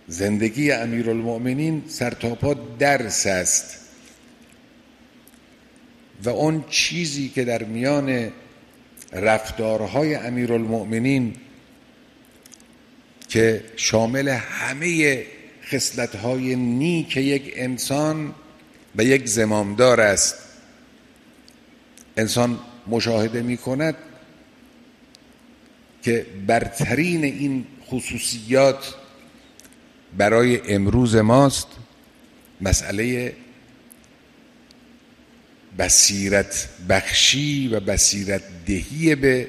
زندگی امیرالمؤمنین سرتاپا درس است و اون چیزی که در میان رفتارهای امیرالمؤمنین که شامل همه خصلت‌های نیک یک انسان و یک زمامدار است، انسان مشاهده می‌کند که برترین این خصوصیات برای امروز ماست مسئله بصیرت بخشی و بصیرت دهی به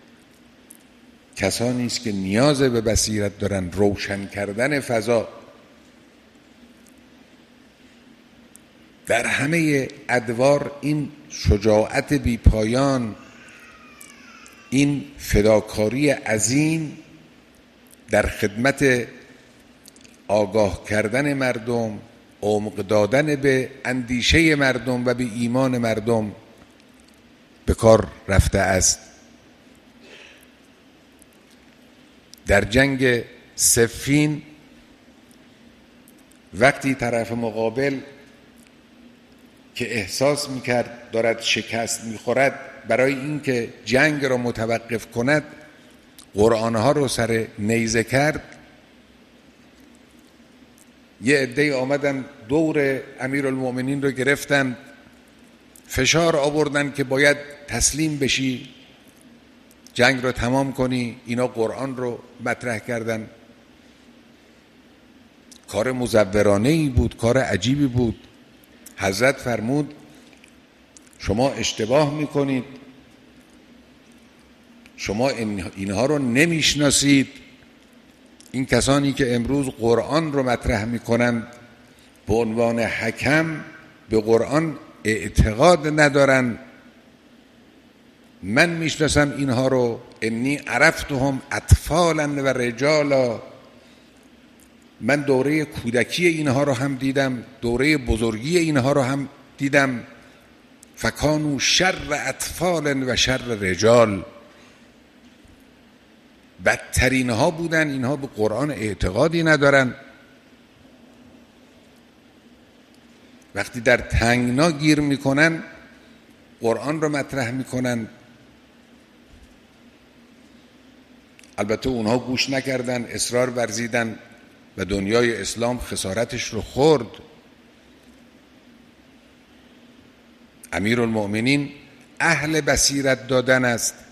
کسانی است که نیاز به بصیرت دارن، روشن کردن فضا. در همه ادوار این شجاعت بی پایان، این فداکاری عظیم در خدمت آگاه کردن مردم، عمق دادن به اندیشه مردم و به ایمان مردم به کار رفته است. در جنگ صفین وقتی طرف مقابل که احساس میکرد دارد شکست میخورد، برای اینکه جنگ را متوقف کند قرآنها رو سر نیزه کرد. یه عده آمدن دور امیرالمؤمنین رو گرفتن، فشار آوردن که باید تسلیم بشی، جنگ رو تمام کنی. اینا قرآن رو مطرح کردن. کار مزورانه‌ای بود، کار عجیبی بود. حضرت فرمود شما اشتباه میکنید، شما اینها رو نمیشناسید. این کسانی که امروز قرآن رو مطرح میکنند به عنوان حکم به قرآن اعتقاد ندارن. من میشناسم اینها رو، انی عرفتهم اطفالا و رجالا. من دوره کودکی اینها رو هم دیدم، دوره بزرگی اینها رو هم دیدم. فکانوا شر اطفال و شر رجال. بدترین ها بودن. اینها به قرآن اعتقادی ندارن. وقتی در تنگنا گیر میکنن قرآن رو مطرح میکنن. البته اونها گوش نکردن، اصرار ورزیدن و دنیای اسلام خسارتش رو خورد. امیرالمؤمنین اهل بصیرت دادن است.